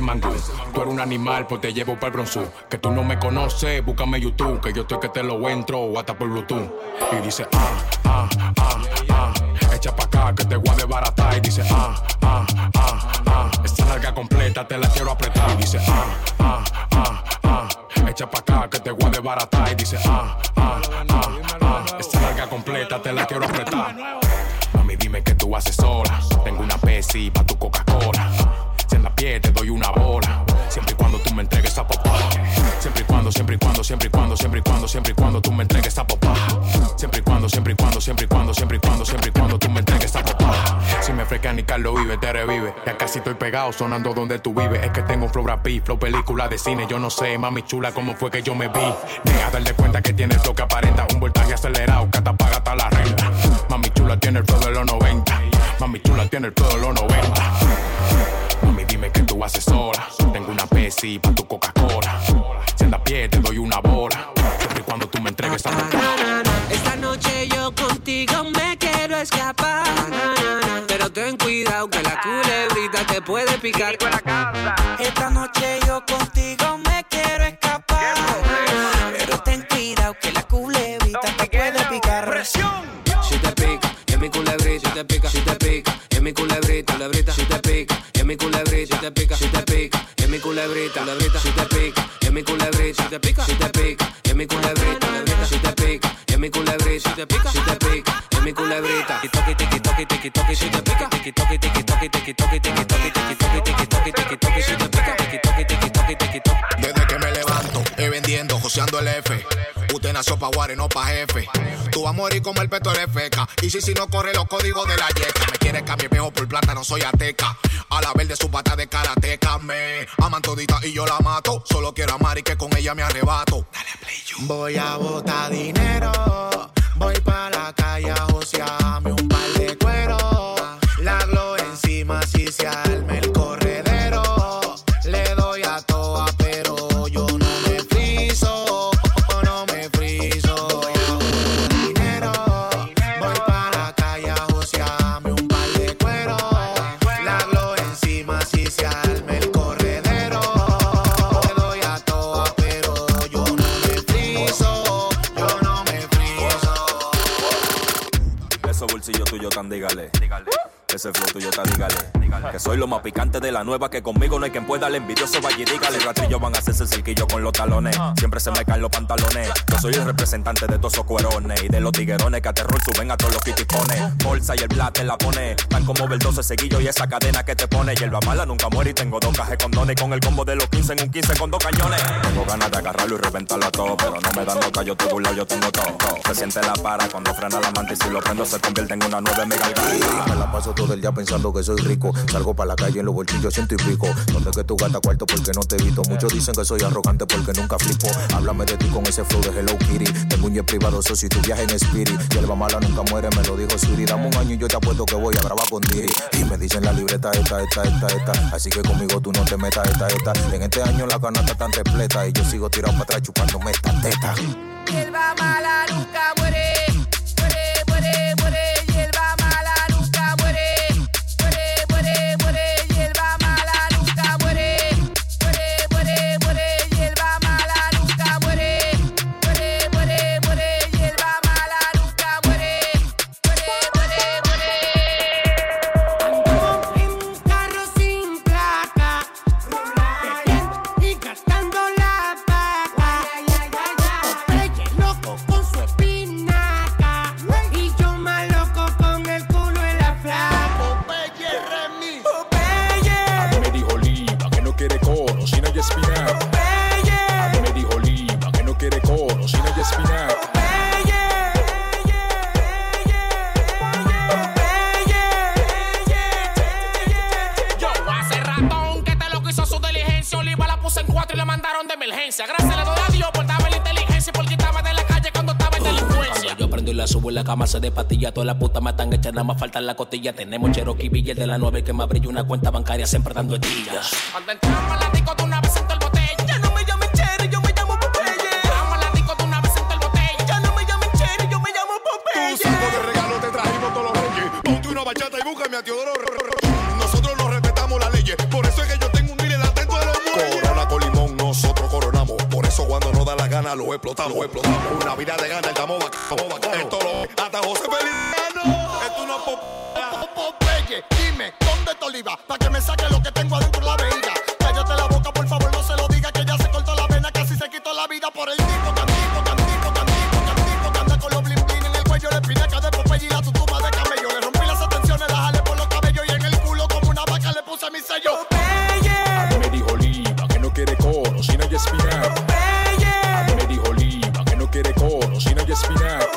mangú. Tú eres un animal, pues te llevo para el Bronzú. Que tú no me conoces, búscame YouTube. Que yo estoy que te lo entro o hasta por Bluetooth. Y dice, echa pa' acá que te voy a desbaratar. Y dice, esta larga completa te la quiero apretar. Y dice, echa pa' acá que te voy a desbaratar. Y dice, esta larga completa te la quiero apretar. Mami, dime qué tú haces sola. Tengo una Pepsi pa' tu Coca-Cola. Si en la pie te doy una bola. Siempre y cuando tú me entregues esa popá. Siempre y cuando tú me entregues esa popá. Siempre y cuando tú me entregues esa popá. Si me frecan y Carlos vive, te revive. Ya casi estoy pegado sonando donde tú vives. Es que tengo un flow rapí, flow película de cine. Yo no sé, mami chula, cómo fue que yo me vi. Deja darle cuenta que tienes lo que aparenta. Un voltaje acelerado que hasta paga hasta la renta. Mami chula tiene el flow de los 90. Mami chula tiene el flow de los 90. Mami, dime qué tú haces sola. Tengo una Pepsi pa' tu Coca-Cola. Si en la pie te doy una bola. Siempre y cuando tú me entregues esa boca. Esta noche yo contigo me quiero escapar. Pero ten cuidado que la culebrita te puede picar. Esta noche yo contigo me quiero escapar. Pero ten cuidado que la culebrita te puede picar. ¡Presión! Si te pica, es mi culebrita. Si te pica, es mi culebrita. Si te pica, es mi culebrita. Si te pica, es mi culebrita. Si te pica, es mi culebrita. Si te pica, es mi culebrita. Si te pica, es mi culebrita. Si te pica, es mi culebrita. Tiki toki tiki toki tiki toki. Si te pica, tiki toki tiki toki tiki toki tiki toki tiki toki tiki toki tiki toki. Si te pica, tiki toki tiki toki tiki toki. Desde que me levanto, vendiendo, joseando el F. Usted nació pa' guare, no pa' jefe. Tú vas a morir como el peto de feca. Y si no corre los códigos de la yeca. Me quiere cambiar viejo por plata, no soy ateca. A la verde su pata de karateca. Me aman todita y yo la mato. Solo quiero amar y que con ella me arrebato. Dale play you. Voy a botar dinero. Voy pa' la calle a josearme un par de cuero. La gloria encima si se arme el corredero. Le doy a toa pero yo no me friso. Tuyo tan dígale. Ese flow tuyo tan dígale. Que soy lo más picante de la nueva. Que conmigo no hay quien pueda. El envidioso vaya y dígale. Rastrillos van a hacerse el cerquillo con los talones. Siempre se me caen los pantalones. Yo soy el representante de todos esos cuerones. Y de los tiguerones que a terror suben a todos los kitipones. Bolsa y el plat te la pone. Tan como ver 12 seguillos y esa cadena que te pone. Hierba mala nunca muere y tengo 2 cajas de condones. Con el combo de los 15 en un 15 con 2 cañones. Tengo ganas de agarrarlo y reventarlo a todo. Pero no me dan nota, yo estoy burlado, yo tengo todo. Se siente la para cuando frena la manta. Y si lo prendo se convierte en una 9 mega garganta. Me la paso todo el día pensando que soy rico. Salgo pa' la calle en los bolsillos 100 y pico. Donde que tú gastas cuarto porque no te evito. Muchos dicen que soy arrogante porque nunca flipo. Háblame de ti con ese flow de Hello Kitty. Tengo un jet privado, so si tu viaje en Spirit. Hierba mala nunca muere, me lo dijo Siri. Dame un año y yo te apuesto que voy a grabar con Digi. Y me dicen la libreta esta. Así que conmigo tú no te metas esta. En este año la canasta tan repleta. Y yo sigo tirado para atrás chupándome esta teta. Hierba mala nunca muere. Gracias le doy a Dios por darme la inteligencia y por quitarme de la calle cuando estaba en delincuencia. Cuando yo prendo y la subo en la cama se de patilla. Todas las putas me están hechas, nada más falta la costilla. Tenemos Cherokee billete de la 9 que me abrió una cuenta bancaria siempre dando estillas. Cuando entramos a la disco de una vez en el botella. Ya no me llamen Cherry, yo me llamo Popeye. Entramos a la disco de una vez en el botella. Ya no me llamen Cherry, yo me llamo Popeye. Un saco de regalo te trajimos todos los reyes. Ponte una bachata y búscame a Teodoro. Nosotros nos respetamos las leyes. Por eso es que yo tengo un dealer atento de gana lo explotamos. Una vida de gana, estamos bacano. Esto lo hasta José Feliciano. Esto no Popeye. Dime, ¿dónde está Oliva? Pa' que me saque lo que tengo adentro de la vejiga. Cállate la boca, por favor, no se lo diga. Que ya se cortó la vena, casi se quitó la vida por el tipo. Que anda con los blin blin en el cuello, la espinaca de Popeye y la tutuma de camello. Le rompí las atenciones, la jalé por los cabellos y en el culo como una vaca le puse mi sello. A mí me dijo Oliva que no quiere coro, sin hay espinaca. A mí me dijo Oliva que no quiere coro, sin hay espinaca.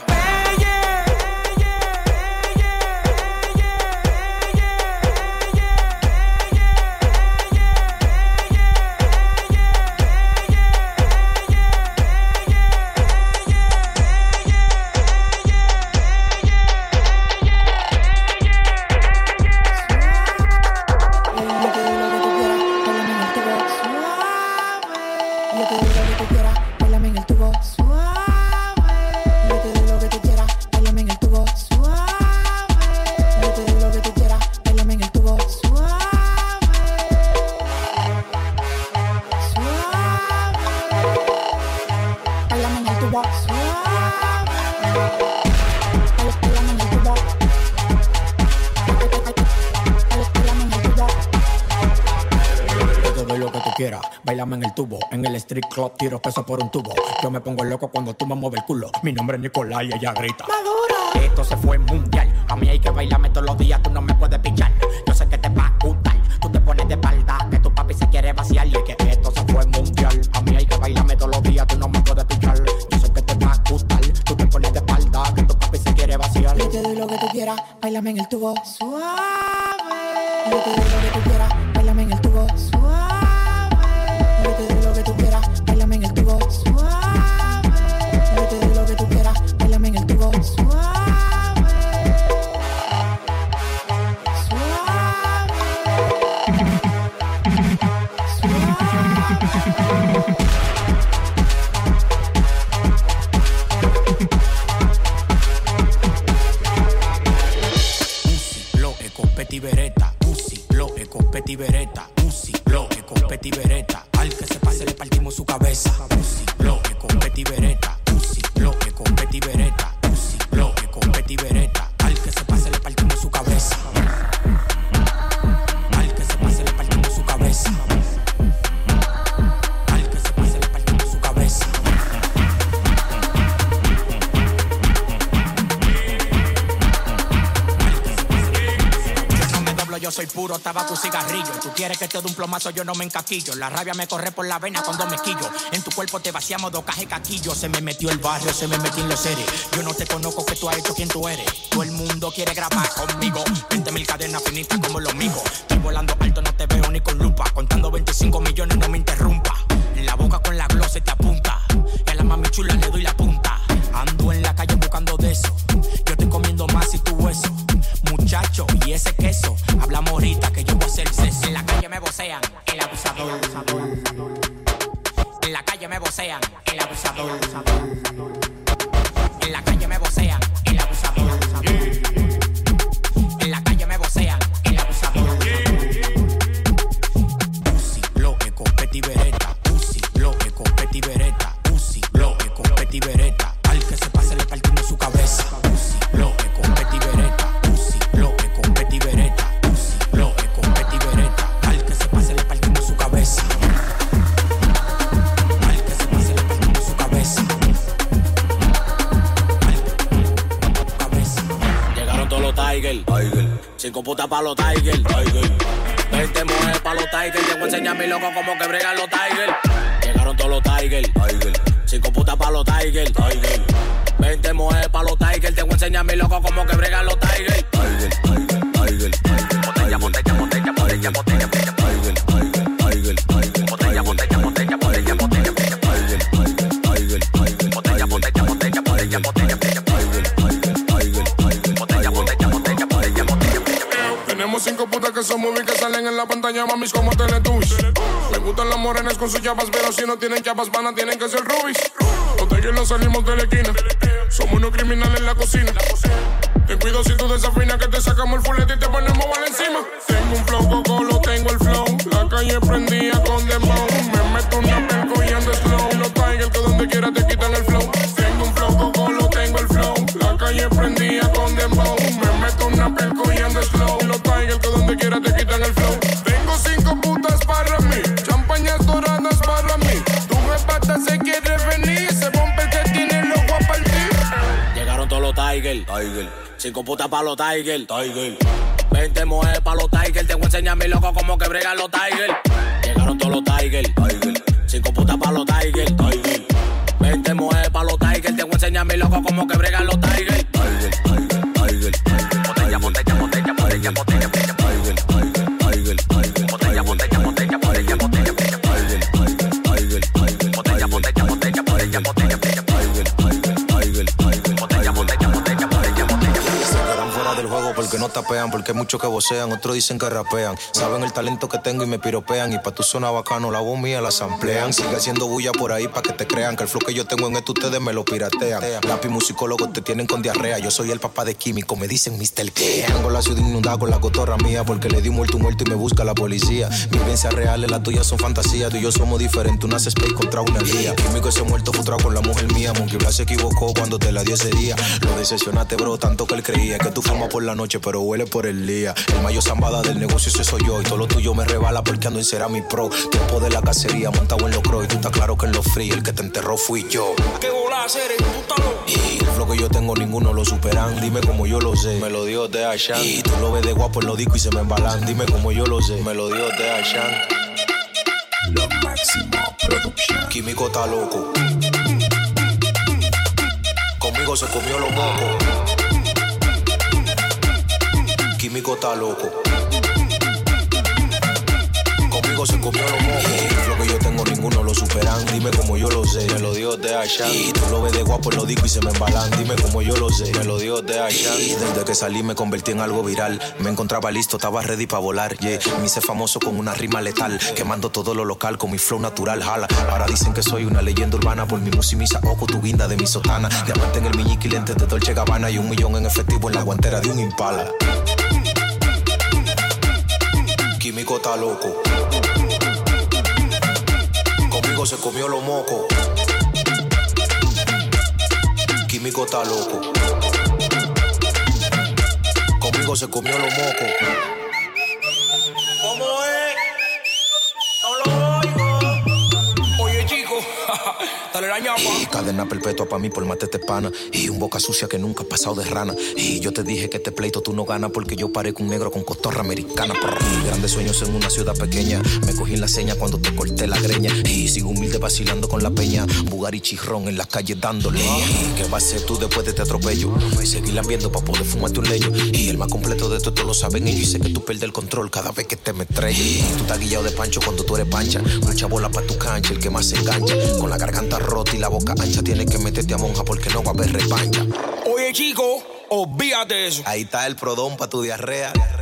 Bailame en el tubo, en el street club tiro peso por un tubo. Yo me pongo loco cuando tú me mueves el culo. Mi nombre es Nicolás y ella grita ¡Maduro! Esto se fue mundial. A mí hay que bailarme todos los días, tú no me puedes pichar. Yo sé que te va a gustar, tú te pones de espalda, que tu papi se quiere vaciar. Y es que esto se fue mundial. A mí hay que bailarme todos los días, tú no me puedes pichar. Yo sé que te va a gustar, tú te pones de espalda, que tu papi se quiere vaciar. Yo te doy lo que tú quieras, bailame en el tubo suave. Yo te doy lo que tú quieras, bailame en el tubo suave. Yo te doy lo que tú quieras, bailame en el tubo suave. Yo te doy lo que tú quieras, bailame en el tubo suave. Uzi, lo e competi beretta. Uzi, lo e competi beretta. Uzi, lo e competi beretta. Al que se pase le partimos su cabeza. Uzi, lo e competi beretta. Uzi, lo e competi beretta. Uzi, lo e competi beretta. Al que se pase le partimos su cabeza. Al que se pase le partimos su cabeza. Al que se pase le partimos su cabeza. Yo soy puro tabaco y cigarrillo. Tú quieres que te dé un plomazo, yo no me encaquillo. La rabia me corre por la vena cuando me quillo. En tu cuerpo te vaciamos 2 cajas de caquillo. Se me metió el barrio, se me metió en los seres. Yo no te conozco, que tú has hecho, quién tú eres. Todo el mundo quiere grabar conmigo. 20.000 cadenas finitas como los amigos. Estoy volando alto, no te veo ni con lupa. Contando 25 millones, no me interrumpa. En la boca con la gloss se te apunta. Y a la mami chula le doy la punta. Ando en la calle buscando de eso. Yo estoy comiendo más y tu hueso. Muchacho, y ese queso. Hablamos ahorita que yo voy a hacer sexo. En la calle me vocean, el abusador. En la calle me vocean, el abusador. En la calle me vocean, el abusador. En la calle me vocean, el abusador. Uzi, lo e competi beretta. Uzi, lo e competi beretta. Uzi, lo e competi beretta. Al que se pase le partimos su cabeza. Uzi, lo e competi beretta. Lo que competi beretta, lo que competi beretta. Al que se pase le partimos su cabeza. Al que se pase le partimos su cabeza. Llegaron todos los Tiger. 5 putas pa' los Tiger. 20 mujeres pa' los Tiger. Te voy a enseñar mi loco como que bregan los Tiger. Llegaron todos los Tiger. 5 putas pa' los Tiger. 20 mujeres pa' los Tiger. Te voy a enseñar mi loco como que bregan los Tiger. Botella, botella, botella, botella, botella, botella. Botella, botella, botella, botella, botella. Botella, botella, botella, botella, botella. Botella, botella, botella, botella, botella. Tenemos 5 putas que son muy que salen en la pantalla, mamis como Teletubbies. Me gustan las morenas con sus chapas, pero si no tienen chapas vanas tienen que ser rubies. Los tigres no salimos de la esquina, somos unos criminales en la cocina. Ten cuidado si tú desafinas que te sacamos el fulete y te ponemos bala encima. Tengo un flow cocolo, tengo el flow. La calle prendía con dembow. Me meto una perco y ando slow. Los tigers que donde quiera te 5 putas pa' los Tiger. 20 mujeres pa' los Tiger. Te voy a enseñar mi loco como que bregan los Tiger. Llegaron todos los Tiger. 5 putas pa' los Tiger. 20 mujeres pa' los Tiger. Te voy a enseñar mi loco como que bregan los Tiger. Botella, botella, botella, botella, botella, botella, botella, porque no tapean, porque hay muchos que vocean, otros dicen que rapean. Saben el talento que tengo y me piropean. Y pa' tu zona bacano, la voz mía la samplean. Sigue haciendo bulla por ahí pa' que te crean que el flow que yo tengo en esto ustedes me lo piratean. Lápiz musicólogos te tienen con diarrea. Yo soy el papá de químico, me dicen Mr. K. Tengo la ciudad inundada con la cotorra mía, porque le di muerto y me busca la policía. Mis vivencias reales, las tuyas son fantasías. Tú y yo somos diferentes, una space contra una guía. Químico ese muerto frustrado con la mujer mía. Monkey Black se equivocó cuando te la di ese día. Lo decepcionaste, bro, tanto que él creía que tú fumas por la noche, pero huele por el día. El mayo zambada del negocio, ese soy yo. Y todo lo tuyo me rebala porque ando en Ceramic Pro. Tiempo de la cacería, montado en los cross. Y tú estás claro que en los free, el que te enterró fui yo. ¿Qué bola hacer? Pútalo. Y el flow que yo tengo, ninguno lo superan. Dime como yo lo sé, me lo dio de Ashan. Y tú lo ves de guapo en los discos y se me embalan. Dime como yo lo sé, me lo dio de Ashan. La máxima producción. Químico está loco. Conmigo se comió los mocos. Químico está loco. Conmigo se comió los mocos. Lo que yo tengo ninguno lo superan. Dime como yo lo sé, me lo dio de Ashan. Y tú lo ves de guapo en los discos y se me embalan. Dime como yo lo sé, me lo dio de Ashan. Y desde que salí me convertí en algo viral. Me encontraba listo, estaba ready para volar. Yeah. Me hice famoso con una rima letal, quemando todo lo local con mi flow natural. Jala. Ahora dicen que soy una leyenda urbana por mi música y mi saoco, tu guinda de mi sotana. Diamante en el miñique y lentes de Dolce Gabbana. Y 1 millón en efectivo en la guantera de un Impala. Químico está loco. Conmigo se comió los mocos. Químico está loco. Conmigo se comió los mocos. ¿Cómo es? No lo oigo. Oye, chico, dale la ñapa. Y cadena perpetua pa' mí por matete pana. Y un boca sucia que nunca ha pasado de rana. Y yo te dije que este pleito tú no ganas porque yo parezco un negro con cotorra americana. Y grandes sueños en una ciudad pequeña. Me cogí en la seña cuando te corté la greña. Y sigo humilde vacilando con la peña. Bugari chirrón en las calles dándole. ¿Y qué vas a hacer tú después de este atropello? Seguirla viendo pa' poder fumarte un leño. Y el más completo de esto lo saben ellos. Y sé que tú pierdes el control cada vez que te me estrello. Y tú estás guillado de pancho cuando tú eres pancha. Mucha bola pa' tu cancha, el que más se engancha. Con la garganta rota y la boca ancha. Tienes que meterte a monja porque no va a haber repancha. Oye, chico, olvídate eso. Ahí está el prodón pa' tu diarrea.